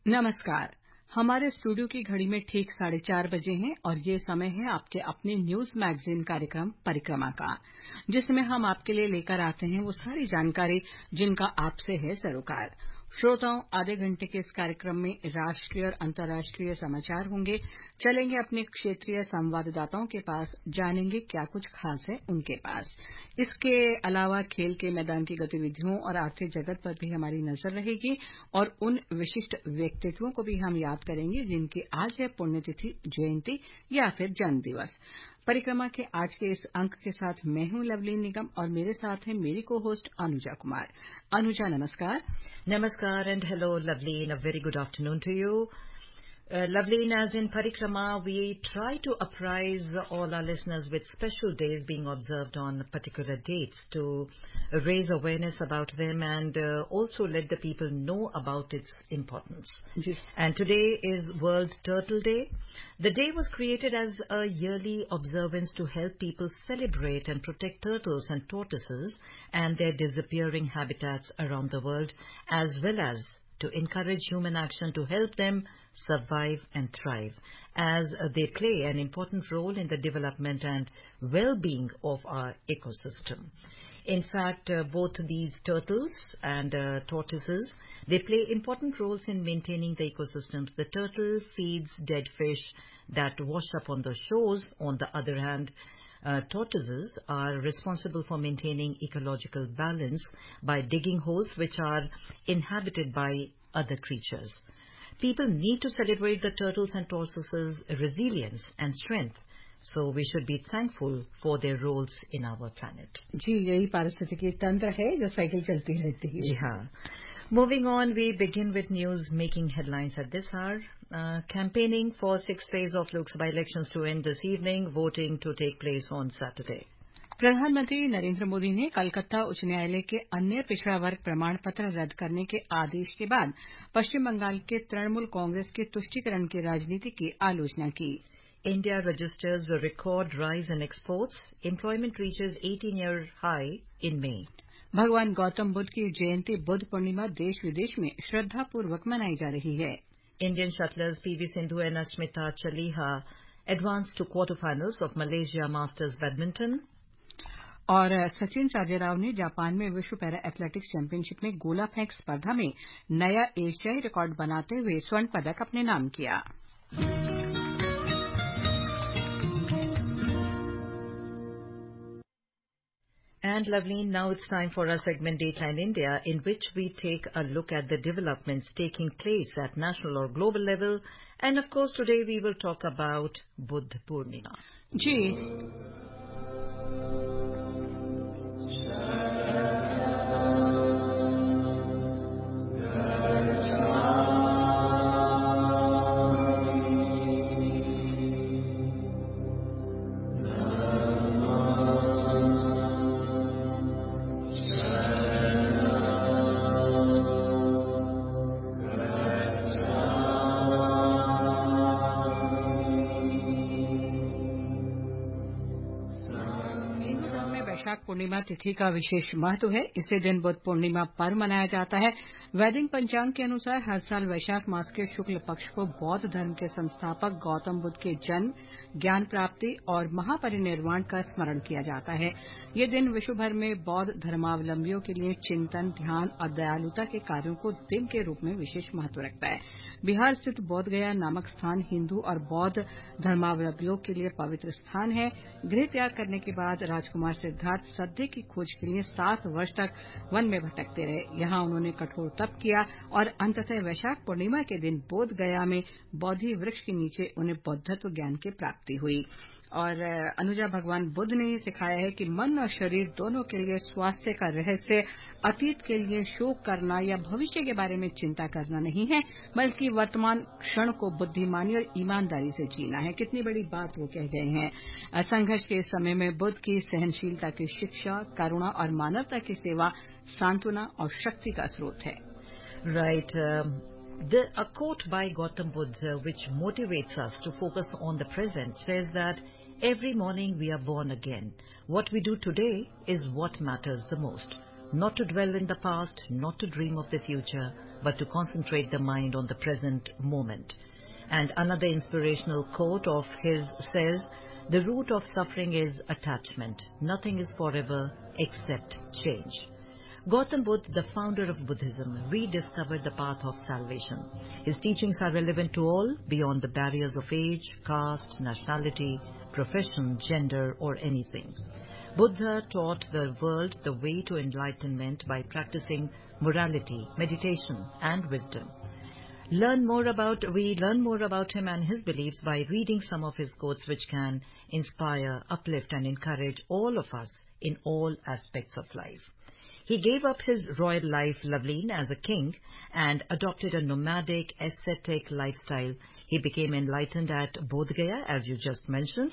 नमस्कार। हमारे स्टूडियो की घड़ी में ठीक 4:30 बजे हैं और ये समय है आपके अपने न्यूज मैगजीन कार्यक्रम परिक्रमा का, जिसमें हम आपके लिए लेकर आते हैं वो सारी जानकारी जिनका आपसे है सरोकार। श्रोताओं, आधे घंटे के इस कार्यक्रम में राष्ट्रीय और अंतर्राष्ट्रीय समाचार होंगे। चलेंगे अपने क्षेत्रीय संवाददाताओं के पास, जानेंगे क्या कुछ खास है उनके पास। इसके अलावा खेल के मैदान की गतिविधियों और आर्थिक जगत पर भी हमारी नजर रहेगी और उन विशिष्ट व्यक्तित्वों को भी हम याद करेंगे जिनकी आज है पुण्यतिथि, जयंती या फिर जन्म दिवस। परिक्रमा के आज के इस अंक के साथ मैं हूं लवलीन निगम और मेरे साथ है मेरी को होस्ट अनुजा कुमार। अनुजा, नमस्कार। Namaskar and hello, Loveleen. A very good afternoon to you. Loveleen, as in Parikrama, we try to apprise all our listeners with special days being observed on particular dates to raise awareness about them and also let the people know about its importance. Yes. And today is World Turtle Day. The day was created as a yearly observance to help people celebrate and protect turtles and tortoises and their disappearing habitats around the world, as well as to encourage human action to help them survive and thrive, as they play an important role in the development and well-being of our ecosystem. In fact, both these turtles and tortoises, they play important roles in maintaining the ecosystems. The turtle feeds dead fish that wash up on the shores. On the other hand, tortoises are responsible for maintaining ecological balance by digging holes which are inhabited by other creatures. People need to celebrate the turtles and tortoises' resilience and strength, so we should be thankful for their roles in our planet. जी, यही पारिस्थितिकी तंत्र है जो cycle चलती रहती है। जी हाँ. Moving on, we begin with news making headlines at this hour. Campaigning for 6 days of Lok Sabha elections to end this evening, voting to take place on Saturday. प्रधानमंत्री नरेंद्र मोदी ने कलकत्ता उच्च न्यायालय के अन्य पिछड़ा वर्ग प्रमाण पत्र रद्द करने के आदेश के बाद पश्चिम बंगाल के तृणमूल कांग्रेस के तुष्टीकरण की राजनीति की आलोचना की। India registers a record rise in exports. Employment reaches 18-year high in May. भगवान गौतम बुद्ध की जयंती बुद्ध पूर्णिमा देश विदेश में श्रद्धापूर्वक मनाई जा रही है। Indian shuttlers PV Sindhu and Ashmita Chaliha advanced to quarterfinals of Malaysia Masters Badminton. और सचिन साजेराव ने जापान में विश्व पैरा एथलेटिक्स चैंपियनशिप में गोला फेंक स्पर्धा में नया एशियाई रिकॉर्ड बनाते हुए स्वर्ण पदक अपने नाम किया। And Loveleen, now it's time for our segment Dateline India, in which we take a look at the developments taking place at national or global level. And of course, today we will talk about Buddha Purnima. जी, वैशाख पूर्णिमा तिथि का विशेष महत्व है। इसी दिन बुद्ध पूर्णिमा पर्व मनाया जाता है। वैदिक पंचांग के अनुसार हर साल वैशाख मास के शुक्ल पक्ष को बौद्ध धर्म के संस्थापक गौतम बुद्ध के जन्म, ज्ञान प्राप्ति और महापरिनिर्वाण का स्मरण किया जाता है। ये दिन विश्व भर में बौद्ध धर्मावलंबियों के लिए चिंतन, ध्यान और दयालुता के कार्यों को दिन के रूप में विशेष महत्व रखता है। बिहार स्थित बोध गया नामक स्थान हिंदू और बौद्ध धर्मावलंबियों के लिए पवित्र स्थान है। गृह त्याग करने के बाद राजकुमार सिद्धार्थ सत्य की खोज के लिए 7 वर्ष तक वन में भटकते रहे। यहाँ उन्होंने कठोर तप किया और अंततः वैशाख पूर्णिमा के दिन बोध गया में बोधि वृक्ष के नीचे उन्हें बौद्धत्व ज्ञान की प्राप्ति हुई। और अनुजा, भगवान बुद्ध ने सिखाया है कि मन और शरीर दोनों के लिए स्वास्थ्य का रहस्य अतीत के लिए शोक करना या भविष्य के बारे में चिंता करना नहीं है, बल्कि वर्तमान क्षण को बुद्धिमानी और ईमानदारी से जीना है। कितनी बड़ी बात वो कह गए हैं। संघर्ष के समय में बुद्ध की सहनशीलता की शिक्षा, करुणा और मानवता की सेवा सांत्वना और शक्ति का स्रोत है। Right. A quote by Gautam Buddha, which motivates us to focus on the present, says that every morning we are born again. What we do today is what matters the most. not to dwell in the past, not to dream of the future, but to concentrate the mind on the present moment. And another inspirational quote of his says, "The root of suffering is attachment. Nothing is forever except change." Gautam Buddha, the founder of Buddhism, rediscovered the path of salvation. His teachings are relevant to all, beyond the barriers of age, caste, nationality, profession, gender, or anything. Buddha taught the world the way to enlightenment by practicing morality, meditation, and wisdom. We learn more about him and his beliefs by reading some of his quotes, which can inspire, uplift, and encourage all of us in all aspects of life. He gave up his royal life, Loveleen, as a king and adopted a nomadic, ascetic lifestyle. He became enlightened at Bodh Gaya, as you just mentioned.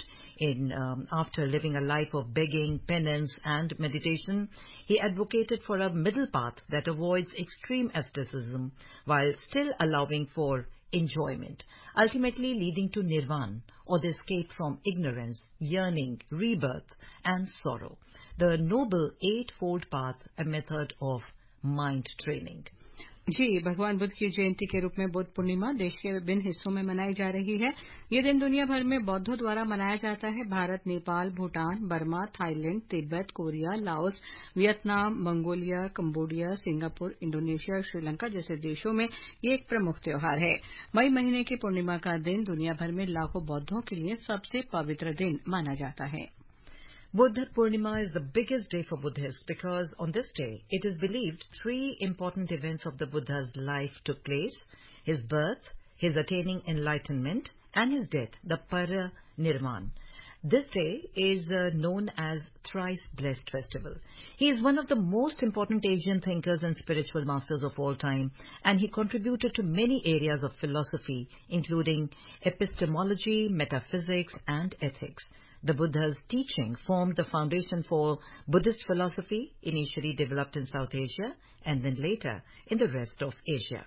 After living a life of begging, penance, and meditation, he advocated for a middle path that avoids extreme asceticism while still allowing for enjoyment, ultimately leading to nirvana, or the escape from ignorance, yearning, rebirth, and sorrow. The noble eightfold path, a method of mind training. जी, भगवान बुद्ध की जयंती के रूप में बुद्ध पूर्णिमा देश के विभिन्न हिस्सों में मनाई जा रही है। ये दिन दुनिया भर में बौद्धों द्वारा मनाया जाता है। Bharat, Nepal, Bhutan, Burma, Thailand, Tibet, Korea, Laos, Vietnam, Mongolia, Cambodia, Singapore, Indonesia और श्रीलंका जैसे देशों में ये एक प्रमुख त्योहार है। मई महीने की पूर्णिमा का दिन दुनिया भर में लाखों बौद्धों के लिए सबसे पवित्र दिन माना जाता है। Buddha Purnima is the biggest day for Buddhists because on this day, it is believed 3 important events of the Buddha's life took place: his birth, his attaining enlightenment, and his death, the Parinirvana. This day is known as Thrice Blessed Festival. He is one of the most important Asian thinkers and spiritual masters of all time, and he contributed to many areas of philosophy, including epistemology, metaphysics, and ethics. The Buddha's teaching formed the foundation for Buddhist philosophy, initially developed in South Asia and then later in the rest of Asia.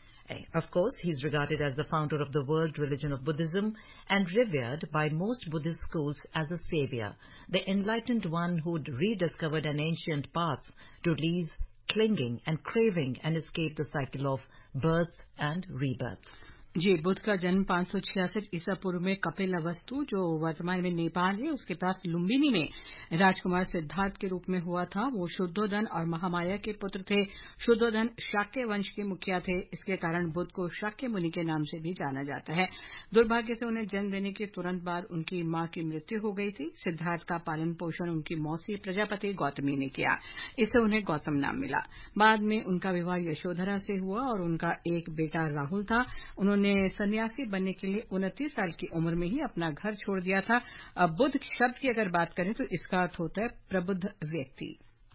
Of course, he is regarded as the founder of the world religion of Buddhism and revered by most Buddhist schools as a savior, the enlightened one who'd rediscovered an ancient path to release clinging and craving and escape the cycle of birth and rebirth. जी, बुद्ध का जन्म 566 ईसा पूर्व में कपिलवस्तु, जो वर्तमान में नेपाल है, उसके पास लुम्बिनी में राजकुमार सिद्धार्थ के रूप में हुआ था। वो शुद्धोधन और महामाया के पुत्र थे। शुद्धोधन शाक्य वंश के मुखिया थे। इसके कारण बुद्ध को शाक्य मुनि के नाम से भी जाना जाता है। दुर्भाग्य से उन्हें जन्म लेने के तुरंत बाद उनकी मां की मृत्यु हो गई थी। सिद्धार्थ का पालन पोषण उनकी मौसी प्रजापति गौतमी ने किया। इससे उन्हें गौतम नाम मिला। बाद में उनका विवाह यशोधरा से हुआ और उनका एक बेटा राहुल था। उन्होंने सन्यासी बनने के लिए 29 साल की उम्र में ही अपना घर छोड़ दिया था। अब बुद्ध शब्द की अगर बात करें तो इसका अर्थ होता है प्रबुद्ध व्यक्ति।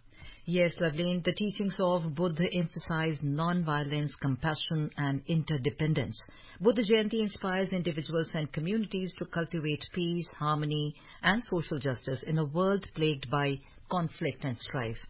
Yes, Loveleen, the teachings of Buddha emphasize non-violence, compassion, and interdependence. Buddha Jayanti inspires individuals and communities to cultivate peace, harmony, and social justice in a world plagued by conflict and strife.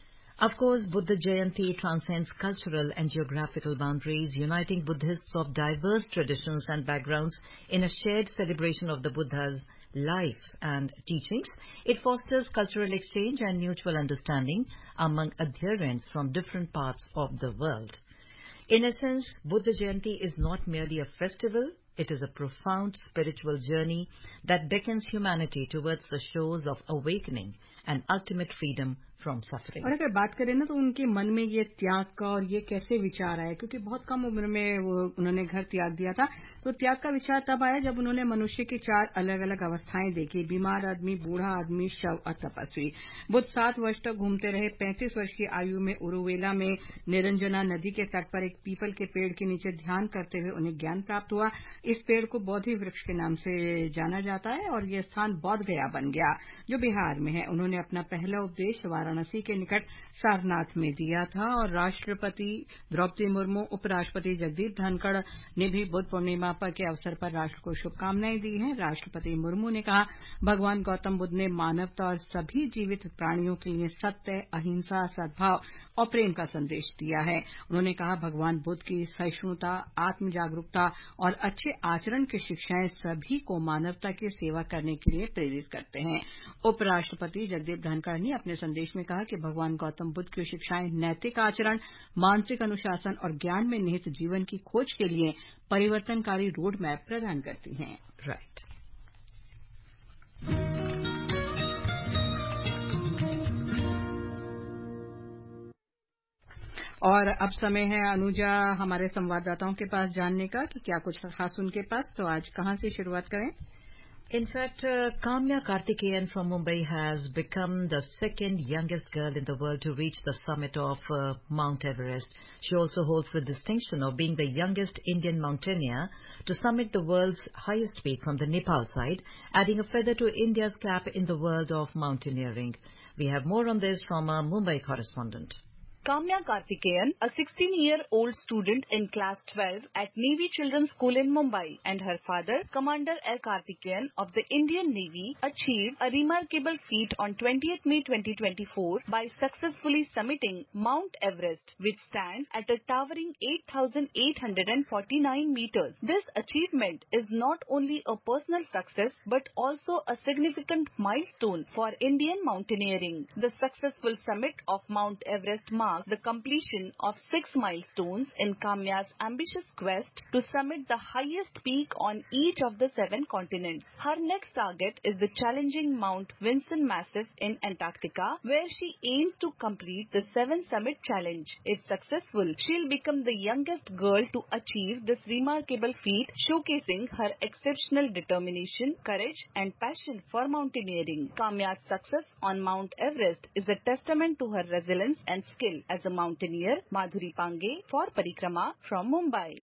Of course, Buddha Jayanti transcends cultural and geographical boundaries, uniting Buddhists of diverse traditions and backgrounds in a shared celebration of the Buddha's life and teachings. It fosters cultural exchange and mutual understanding among adherents from different parts of the world. In essence, Buddha Jayanti is not merely a festival, it is a profound spiritual journey that beckons humanity towards the shores of awakening and ultimate freedom from suffering. और अगर बात करें ना तो उनके मन में ये त्याग का और ये कैसे विचार आया, क्योंकि बहुत कम उम्र में उन्होंने घर त्याग दिया था। तो त्याग का विचार तब आया जब उन्होंने मनुष्य की 4 अलग अलग अवस्थाएं देखी: बीमार आदमी, बूढ़ा आदमी, शव और तपस्वी। बुद्ध 7 वर्ष तक घूमते रहे। 35 वर्ष की आयु में उरुवेला में निरंजना नदी के तट पर एक पीपल के पेड़ के नीचे ध्यान करते हुए उन्हें ज्ञान प्राप्त हुआ। इस पेड़ को बोधि वृक्ष के नाम से जाना जाता है और यह स्थान बौद्ध गया बन गया, जो बिहार में है। उन्होंने अपना पहला उपदेश वाराणसी के निकट सारनाथ में दिया था और राष्ट्रपति द्रौपदी मुर्मू, उपराष्ट्रपति जगदीप धनखड़ ने भी बुद्ध पूर्णिमा के अवसर पर राष्ट्र को शुभकामनाएं दी हैं। राष्ट्रपति मुर्मू ने कहा, भगवान गौतम बुद्ध ने मानवता और सभी जीवित प्राणियों के लिए सत्य, अहिंसा, सद्भाव और प्रेम का संदेश दिया है। उन्होंने कहा, भगवान बुद्ध की सहिष्णुता, आत्म जागरूकता और अच्छे आचरण की शिक्षाएं सभी को मानवता की सेवा करने के लिए प्रेरित करते हैं। उपराष्ट्रपति जगदीप सूर्यदेव धानकार ने अपने संदेश में कहा कि भगवान गौतम बुद्ध की शिक्षाएं नैतिक आचरण, मानसिक अनुशासन और ज्ञान में निहित जीवन की खोज के लिए परिवर्तनकारी रोड मैप प्रदान करती हैं। Right. और अब समय है अनुजा हमारे संवाददाताओं के पास जानने का कि क्या कुछ खास उनके पास, तो आज कहां से शुरुआत करें? In fact, Kamya Karthikeyan from Mumbai has become the second youngest girl in the world to reach the summit of Mount Everest. She also holds the distinction of being the youngest Indian mountaineer to summit the world's highest peak from the Nepal side, adding a feather to India's cap in the world of mountaineering. We have more on this from our Mumbai correspondent. Kamya Karthikeyan, a 16-year-old student in class 12 at Navy Children's School in Mumbai, and her father, Commander L. Karthikeyan of the Indian Navy, achieved a remarkable feat on 20th May 2024 by successfully summiting Mount Everest, which stands at a towering 8,849 meters. This achievement is not only a personal success but also a significant milestone for Indian mountaineering. The successful summit of Mount Everest marks the completion of 6 milestones in Kamya's ambitious quest to summit the highest peak on each of the 7 continents. Her next target is the challenging Mount Vinson Massif in Antarctica, where she aims to complete the 7 Summit Challenge. If successful, she'll become the youngest girl to achieve this remarkable feat, showcasing her exceptional determination, courage, and passion for mountaineering. Kamya's success on Mount Everest is a testament to her resilience and skill as a mountaineer. Madhuri Pange for Parikrama from Mumbai.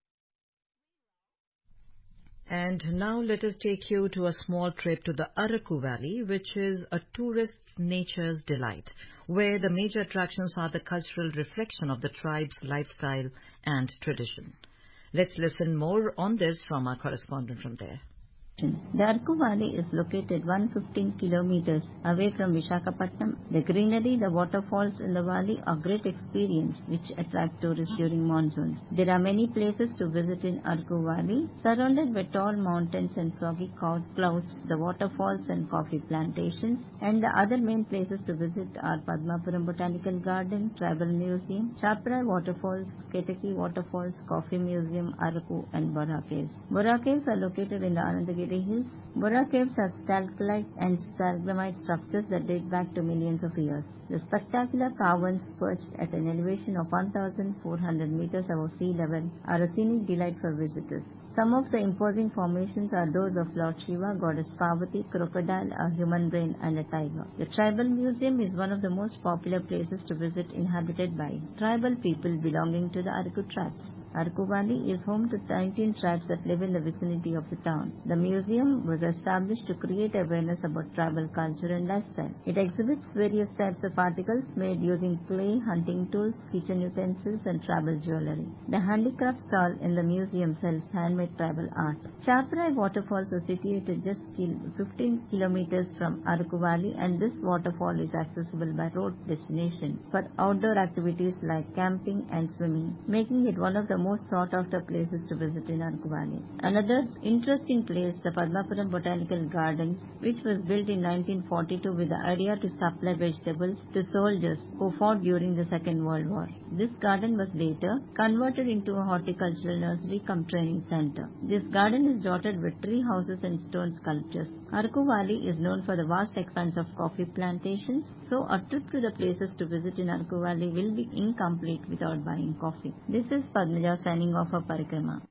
And now let us take you to a small trip to the Araku Valley, which is a tourist's nature's delight, where the major attractions are the cultural reflection of the tribe's lifestyle and tradition. Let's listen more on this from our correspondent from there. The Araku Valley is located 115 kilometers away from Visakhapatnam. The greenery, the waterfalls in the valley are great experience which attract tourists during monsoons. There are many places to visit in Araku Valley. Surrounded by tall mountains and foggy clouds, the waterfalls and coffee plantations, and the other main places to visit are Padmapuram Botanical Garden, Tribal Museum, Chaprai Waterfalls, Ketaki Waterfalls, Coffee Museum, Araku, and Bora Caves. Bora Caves are located in the Anandagiri Hills. Bora Caves are stalactite and stalagmite structures that date back to millions of years. The spectacular caverns perched at an elevation of 1,400 meters above sea level are a scenic delight for visitors. Some of the imposing formations are those of Lord Shiva, Goddess Parvati, crocodile, a human brain, and a tiger. The Tribal Museum is one of the most popular places to visit, inhabited by tribal people belonging to the Araku tribes. Araku Valley is home to 19 tribes that live in the vicinity of the town. The museum was established to create awareness about tribal culture and lifestyle. It exhibits various types of articles made using clay, hunting tools, kitchen utensils, and tribal jewelry. The handicraft stall in the museum sells handmade tribal art. Chaprai Waterfalls are situated just 15 kilometers from Araku Valley, and this waterfall is accessible by road destination for outdoor activities like camping and swimming, making it one of the most sought-after places to visit in Araku Valley. Another interesting place, the Padmapuram Botanical Gardens, which was built in 1942 with the idea to supply vegetables to soldiers who fought during the Second World War. This garden was later converted into a horticultural nursery cum training center. This garden is dotted with tree houses and stone sculptures. Araku Valley is known for the vast expanse of coffee plantations, so a trip to the places to visit in Araku Valley will be incomplete without buying coffee. This is Padmaja signing off for Parikrama.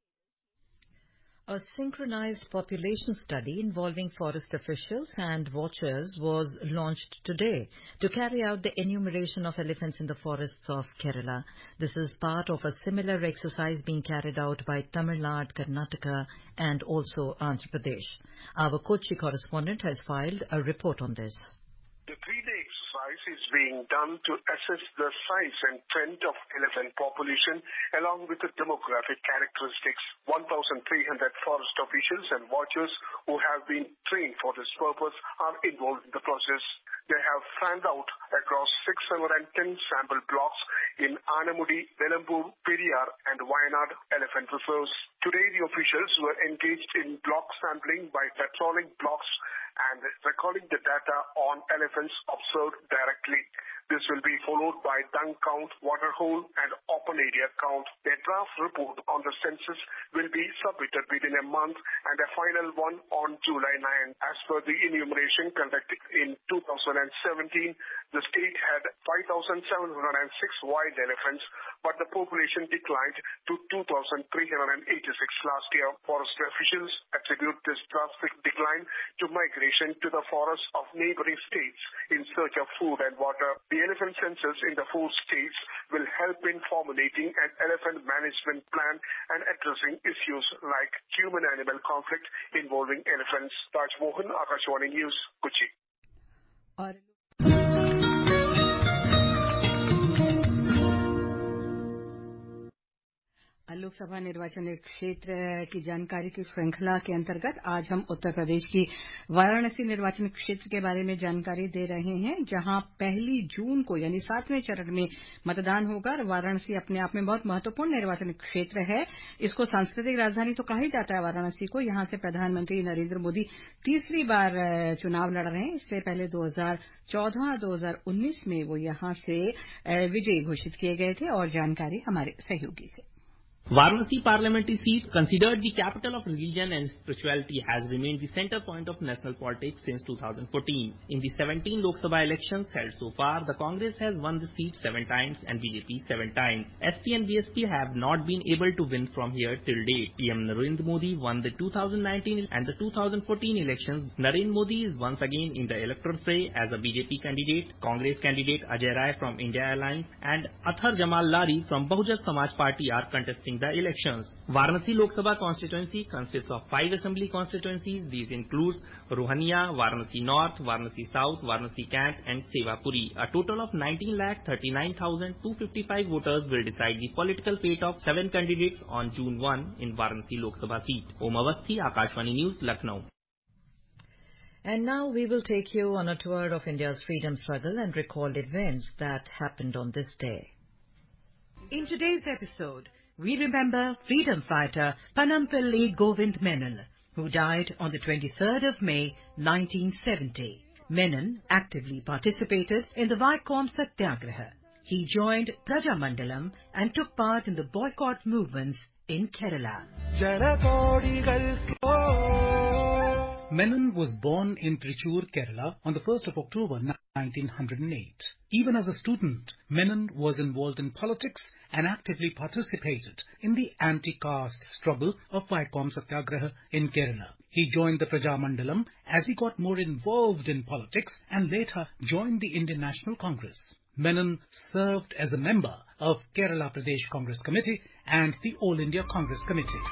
A synchronized population study involving forest officials and watchers was launched today to carry out the enumeration of elephants in the forests of Kerala. This is part of a similar exercise being carried out by Tamil Nadu, Karnataka, and also Andhra Pradesh. Our Kochi correspondent has filed a report on this. The 3-day exercise is being done to assess the size and trend of elephant population along with the demographic characteristics. 1,300 forest officials and watchers who have been trained for this purpose are involved in the process. They have fanned out across 610 sample blocks in Anamudi, Velambur, Periyar and Wayanad elephant reserves. Today the officials were engaged in block sampling by patrolling blocks and and recording the data on elephants observed directly. This will be followed by dung count, water hole, and open area count. A draft report on the census will be submitted within a month and a final one on July 9. As per the enumeration conducted in 2017, the state had 5,706 wild elephants, but the population declined to 2,386 last year. Forest officials attribute this drastic decline to migration to the forests of neighboring states in search of food and water. The elephant census in the 4 states will help in formulating an elephant management plan and addressing issues like human-animal conflict involving elephants. Taj Mohan, Akashwani News, Kochi. Lok Sabha निर्वाचन क्षेत्र की जानकारी की श्रृंखला के अंतर्गत आज हम उत्तर प्रदेश की वाराणसी निर्वाचन क्षेत्र के बारे में जानकारी दे रहे हैं, जहां 1 जून को यानी 7वें चरण में मतदान होगा। वाराणसी अपने आप में बहुत महत्वपूर्ण निर्वाचन क्षेत्र है। इसको सांस्कृतिक राजधानी तो कहा ही जाता है वाराणसी को। यहां से प्रधानमंत्री नरेंद्र मोदी तीसरी बार चुनाव लड़ रहे हैं। इससे पहले 2014-2019 में वो यहां से विजयी घोषित किए गए थे। और जानकारी हमारे सहयोगी से। Varanasi parliamentary seat, considered the capital of religion and spirituality, has remained the center point of national politics since 2014. In the 17 Lok Sabha elections held so far, the Congress has won the seat 7 times and BJP 7 times. SP and BSP have not been able to win from here till date. PM Narendra Modi won the 2019 and the 2014 elections. Narendra Modi is once again in the electoral fray as a BJP candidate. Congress candidate Ajay Rai from India Alliance and Athar Jamal Lari from Bahujan Samaj Party are contesting the elections. Varanasi Lok Sabha constituency consists of 5 assembly constituencies. These include Rohania, Varanasi North, Varanasi South, Varanasi Cant and Sevapuri. A total of 19,39,255 voters will decide the political fate of 7 candidates on June 1 in Varanasi Lok Sabha seat. Om Avasthi, Akashvani News, Lucknow. And now we will take you on a tour of India's freedom struggle and recall events that happened on this day. In today's episode, we remember freedom fighter Panampalli Govind Menon, who died on the 23rd of May 1970. Menon actively participated in the Vaikom Satyagraha. He joined Prajamandalam and took part in the boycott movements in Kerala. Menon was born in Trichur, Kerala on the 1st of October 1908. Even as a student, Menon was involved in politics and actively participated in the anti-caste struggle of Vaikom Satyagraha in Kerala. He joined the Prajamandalam as he got more involved in politics and later joined the Indian National Congress. Menon served as a member of Kerala Pradesh Congress Committee and the All India Congress Committee.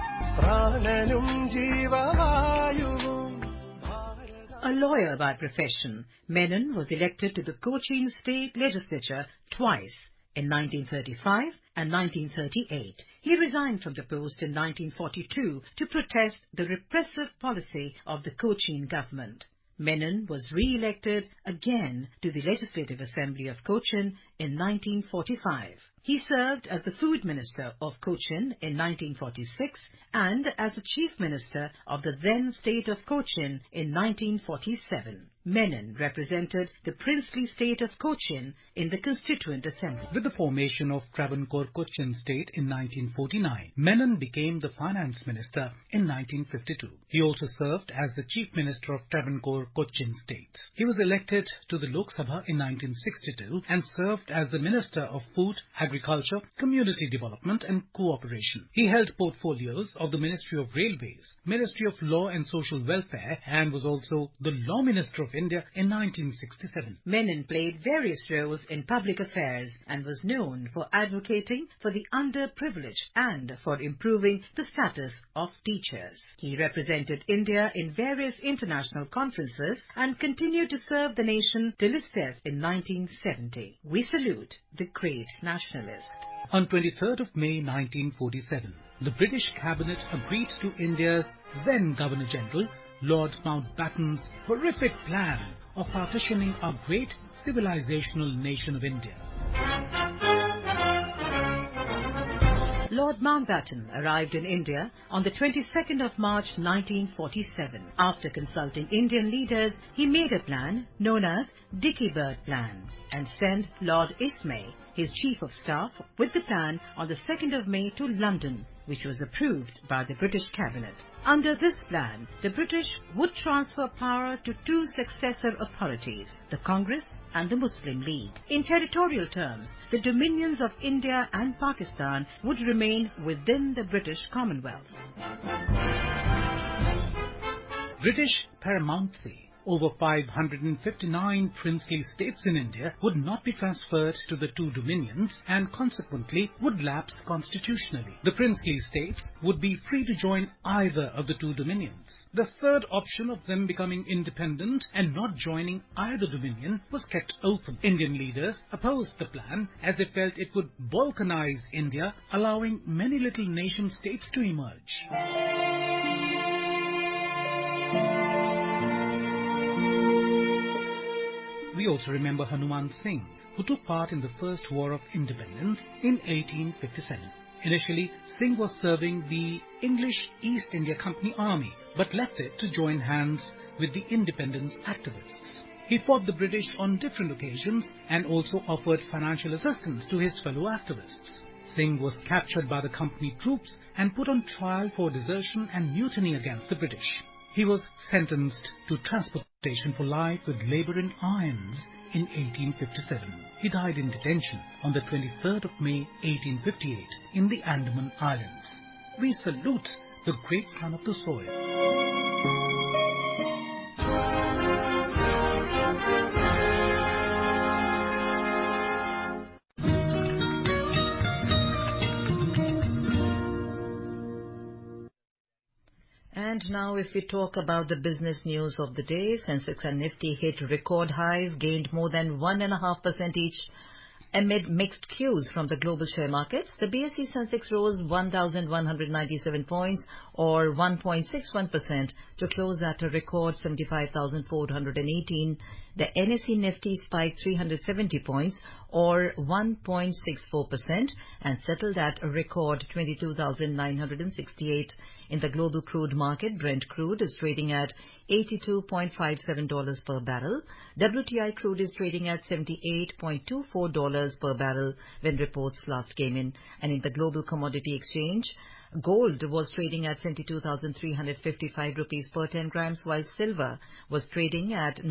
A lawyer by profession, Menon was elected to the Cochin State Legislature twice, in 1935 and 1938. He resigned from the post in 1942 to protest the repressive policy of the Cochin government. Menon was re-elected again to the Legislative Assembly of Cochin in 1945. He served as the Food Minister of Cochin in 1946 and as the Chief Minister of the then state of Cochin in 1947. Menon represented the princely state of Cochin in the Constituent Assembly. With the formation of Travancore Cochin State in 1949, Menon became the Finance Minister in 1952. He also served as the Chief Minister of Travancore Cochin State. He was elected to the Lok Sabha in 1962 and served as the Minister of Food, Agriculture, Community Development and Cooperation. He held portfolios of the Ministry of Railways, Ministry of Law and Social Welfare and was also the Law Minister of India in 1967. Menon played various roles in public affairs and was known for advocating for the underprivileged and for improving the status of teachers. He represented India in various international conferences and continued to serve the nation till his death in 1970. We salute the great nationalist. On 23rd of May 1947, the British Cabinet agreed to India's then Governor-General Lord Mountbatten's horrific plan of partitioning our great civilizational nation of India. Lord Mountbatten arrived in India on the 22nd of March 1947. After consulting Indian leaders, he made a plan known as Dicky Bird Plan and sent Lord Ismay, his Chief of Staff, with the plan on the 2nd of May to London, which was approved by the British Cabinet. Under this plan, the British would transfer power to two successor authorities, the Congress and the Muslim League. In territorial terms, the dominions of India and Pakistan would remain within the British Commonwealth. British paramountcy over 559 princely states in India would not be transferred to the two dominions and consequently would lapse constitutionally. The princely states would be free to join either of the two dominions. The third option of them becoming independent and not joining either dominion was kept open. Indian leaders opposed the plan as they felt it would balkanize India, allowing many little nation states to emerge. We also remember Hanuman Singh, who took part in the First War of Independence in 1857. Initially, Singh was serving the English East India Company Army, but left it to join hands with the independence activists. He fought the British on different occasions and also offered financial assistance to his fellow activists. Singh was captured by the company troops and put on trial for desertion and mutiny against the British. He was sentenced to transportation for life with labour in irons in 1857. He died in detention on the 23rd of May 1858 in the Andaman Islands. We salute the great son of the soil. And now if we talk about the business news of the day, Sensex and Nifty hit record highs, gained more than 1.5% each amid mixed cues from the global share markets. The BSE Sensex rose 1,197 points or 1.61% to close at a record 75,418. The NSE Nifty spiked 370 points or 1.64% and settled at a record 22,968. In the global crude market, Brent crude is trading at $82.57 per barrel. WTI crude is trading at $78.24 per barrel when reports last came in. And in the global commodity exchange, gold was trading at 72,355 rupees per 10 grams, while silver was trading at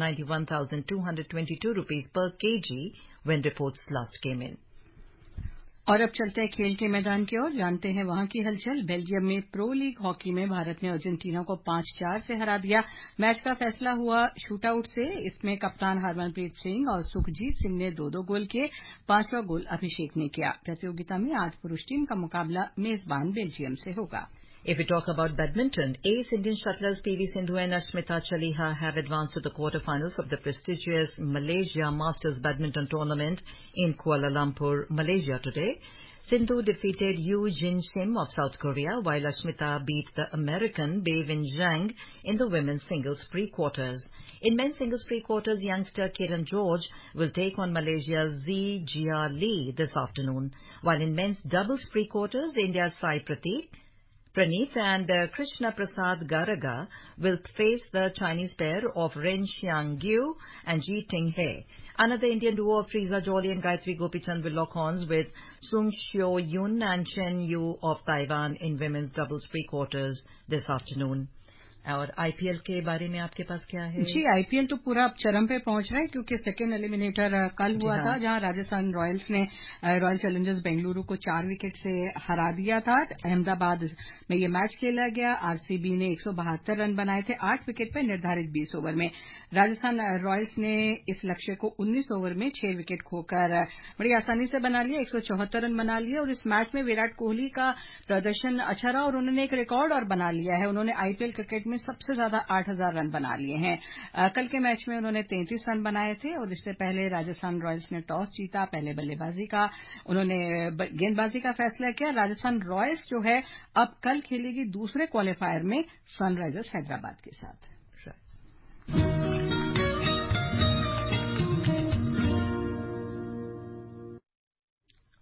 91,222 rupees per kg when reports last came in. और अब चलते हैं खेल के मैदान की ओर, जानते हैं वहां की हलचल। बेल्जियम में प्रो लीग हॉकी में भारत ने अर्जेंटीना को 5-4 से हरा दिया। मैच का फैसला हुआ शूटआउट से। इसमें कप्तान हरमनप्रीत सिंह और सुखजीत सिंह ने 2-2 गोल किए। 5वां गोल अभिषेक ने किया। प्रतियोगिता में आज पुरुष टीम का मुकाबला मेजबान बेल्जियम से होगा। If we talk about badminton, ace Indian shuttlers PV Sindhu and Ashmita Chaliha have advanced to the quarterfinals of the prestigious Malaysia Masters Badminton Tournament in Kuala Lumpur, Malaysia today. Sindhu defeated Yu Jin Shim of South Korea, while Ashmita beat the American Beivin Zhang in the women's singles pre-quarters. In men's singles pre-quarters, youngster Kiran George will take on Malaysia's Zi Jia Lee this afternoon, while in men's doubles pre-quarters, India's Sai Praneeth and Krishna Prasad Garaga will face the Chinese pair of Ren Xiangyu and Ji Ting-he. Another Indian duo of Friza Jolly and Gayatri Gopichand will lock horns with Sung Xiao Yun and Chen Yu of Taiwan in women's doubles pre-quarters this afternoon. और IPL के बारे में आपके पास क्या है? जी, IPL तो पूरा अब चरम पे पहुंच रहा है क्योंकि सेकेंड एलिमिनेटर कल हुआ था, जहां राजस्थान रॉयल्स ने रॉयल चैलेंजर्स बेंगलुरु को 4 विकेट से हरा दिया था। अहमदाबाद में ये मैच खेला गया। आरसीबी ने 172 रन बनाए थे 8 विकेट पर निर्धारित 20 ओवर में। राजस्थान रॉयल्स ने इस लक्ष्य को 19 ओवर में 6 विकेट खोकर बड़ी आसानी से बना लिया, 174 रन बना लिए। और इस मैच में विराट कोहली का प्रदर्शन अच्छा रहा और उन्होंने एक रिकॉर्ड और बना लिया है। उन्होंने आईपीएल क्रिकेट में सबसे ज्यादा 8000 रन बना लिए हैं। कल के मैच में उन्होंने 33 रन बनाए थे और इससे पहले राजस्थान रॉयल्स ने टॉस जीता, पहले बल्लेबाजी का उन्होंने गेंदबाजी का फैसला किया। राजस्थान रॉयल्स जो है अब कल खेलेगी दूसरे क्वालिफायर में सनराइजर्स हैदराबाद के साथ।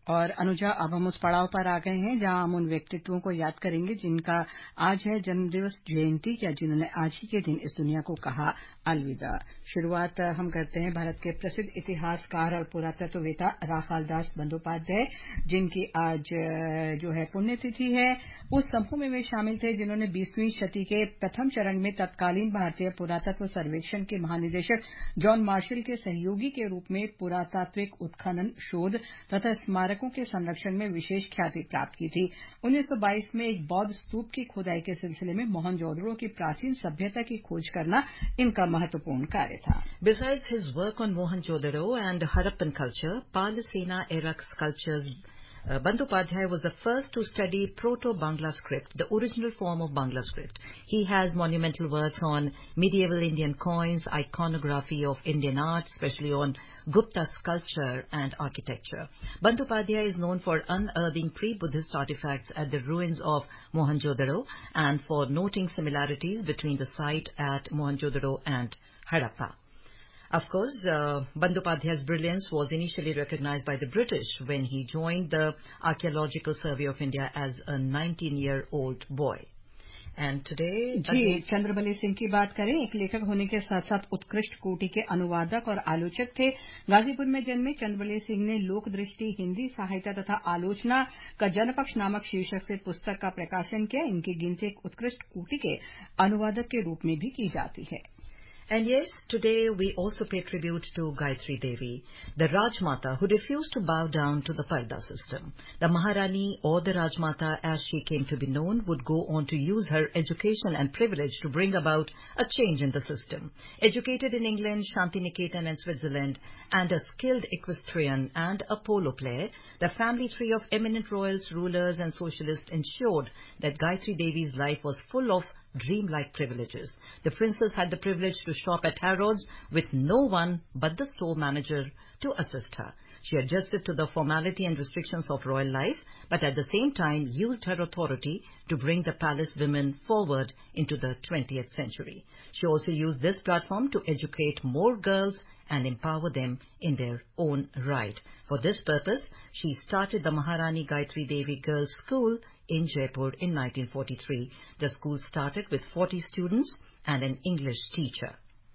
और अनुजा, अब हम उस पड़ाव पर आ गए हैं जहां हम उन व्यक्तित्वों को याद करेंगे जिनका आज है जन्मदिवस, जयंती, या जिन्होंने आज ही के दिन इस दुनिया को कहा अलविदा। शुरुआत हम करते हैं भारत के प्रसिद्ध इतिहासकार और पुरातत्ववेता राखालदास बंदोपाध्याय, जिनकी आज जो है पुण्यतिथि है। उस समूह में वे शामिल थे जिन्होंने 20वीं शती के प्रथम चरण में तत्कालीन भारतीय पुरातत्व सर्वेक्षण के महानिदेशक जॉन मार्शल के सहयोगी के रूप में पुरातात्विक उत्खनन, शोध तथा स्मारकों के संरक्षण में विशेष ख्याति प्राप्त की थी। 1922 में एक बौद्ध स्तूप की खुदाई के सिलसिले में मोहनजोदड़ो की प्राचीन सभ्यता की खोज करना इनका महत्वपूर्ण कार्य था। Besides his work on Mohenjo-daro and Harappan culture, Palasena era sculptures, Bandyopadhyay was the first to study Proto-Bangla script, the original form of Bangla script. He has monumental works on medieval Indian coins, iconography of Indian art, especially on Gupta sculpture and architecture. Bandyopadhyay is known for unearthing pre-Buddhist artifacts at the ruins of Mohenjo-daro and for noting similarities between the site at Mohenjo-daro and Harappa. Of course, Bandyopadhyay's brilliance was initially recognized by the British when he joined the Archaeological Survey of India as a 19-year-old boy. And today, जी, चंद्रबली सिंह की बात करें। एक लेखक होने के साथ साथ उत्कृष्ट कोटि के अनुवादक और आलोचक थे। गाजीपुर में जन्मे चंद्रबली सिंह ने लोक दृष्टि, हिंदी साहित्य तथा आलोचना का जनपक्ष नामक शीर्षक से पुस्तक का प्रकाशन किया। इनकी गिनती एक उत्कृष्ट कोटि के अनुवादक के रूप में भी की जाती है। And yes, today we also pay tribute to Gayatri Devi, the Rajmata who refused to bow down to the Parda system. The Maharani, or the Rajmata as she came to be known, would go on to use her education and privilege to bring about a change in the system. Educated in England, Shantiniketan and Switzerland, and a skilled equestrian and a polo player, the family tree of eminent royals, rulers and socialists ensured that Gayatri Devi's life was full of dream-like privileges. The princess had the privilege to shop at Harrods with no one but the store manager to assist her. She adjusted to the formality and restrictions of royal life, but at the same time used her authority to bring the palace women forward into the 20th century. She also used this platform to educate more girls and empower them in their own right. For this purpose, she started the Maharani Gayatri Devi Girls' School in Jaipur in 1943. The school started with 40 students and an English teacher.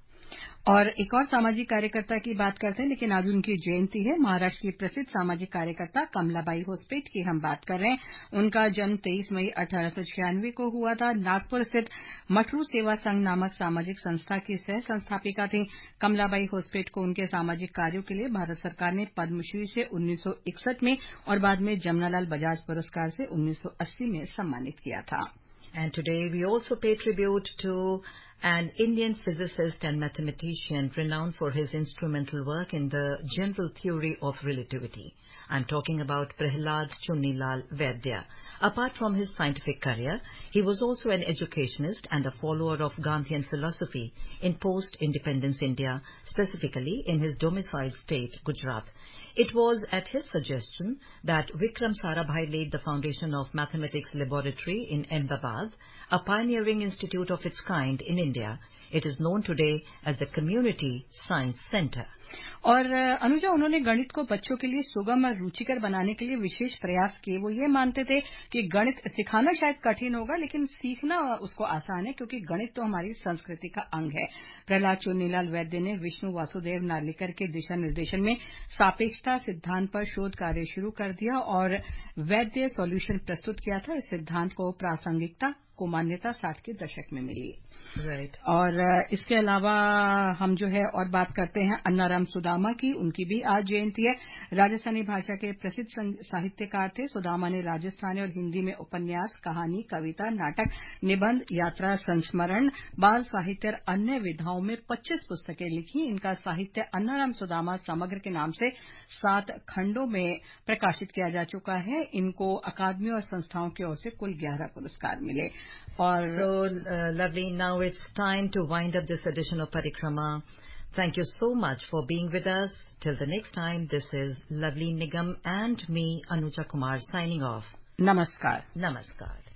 और एक और सामाजिक कार्यकर्ता की बात करते हैं, लेकिन आज उनकी जयंती है। महाराष्ट्र की प्रसिद्ध सामाजिक कार्यकर्ता कमलाबाई होसपेट की हम बात कर रहे हैं। उनका जन्म 23 मई 1896 को हुआ था। नागपुर स्थित मठरू सेवा संघ नामक सामाजिक संस्था की सह संस्थापिका थी। कमलाबाई होसपेट को उनके सामाजिक कार्यों के लिए भारत सरकार ने पद्मश्री से 1961 में और बाद में जमनालाल बजाज पुरस्कार से 1980 में सम्मानित किया था। And today we also pay tribute to an Indian physicist and mathematician renowned for his instrumental work in the general theory of relativity. I'm talking about Prahlad Chunnilal Vaidya. Apart from his scientific career, he was also an educationist and a follower of Gandhian philosophy in post-independence India, specifically in his domicile state, Gujarat. It was at his suggestion that Vikram Sarabhai laid the foundation of Mathematics Laboratory in Ahmedabad, a pioneering institute of its kind in India. It is known today as the Community Science Center. और अनुजा, उन्होंने गणित को बच्चों के लिए सुगम और रुचिकर बनाने के लिए विशेष प्रयास किए। वो ये मानते थे कि गणित सिखाना शायद कठिन होगा, लेकिन सीखना उसको आसान है, क्योंकि गणित तो हमारी संस्कृति का अंग है। प्रहलाद चुन्नीलाल वैद्य ने विष्णु वासुदेव नार्लिकर के दिशा निर्देशन में सापेक्षता सिद्धांत पर शोध कार्य शुरू कर दिया और वैद्य सॉल्यूशन प्रस्तुत किया था। इस सिद्धांत को प्रासंगिकता को मान्यता 60 के दशक में मिली। Right. और इसके अलावा हम जो है और बात करते हैं अन्नाराम सुदामा की। उनकी भी आज जयंती है। राजस्थानी भाषा के प्रसिद्ध साहित्यकार थे। सुदामा ने राजस्थानी और हिंदी में उपन्यास, कहानी, कविता, नाटक, निबंध, यात्रा, संस्मरण, बाल साहित्य और अन्य विधाओं में 25 पुस्तकें लिखी। इनका साहित्य अन्नाराम सुदामा समग्र के नाम से 7 खंडों में प्रकाशित किया जा चुका है। इनको अकादमी और संस्थाओं की ओर से कुल 11 पुरस्कार मिले। और So lovely. Now it's time to wind up this edition of Parikrama. Thank you so much for being with us. Till the next time, this is Lovely Nigam and me, Anuja Kumar, signing off. नमस्कार। Namaskar.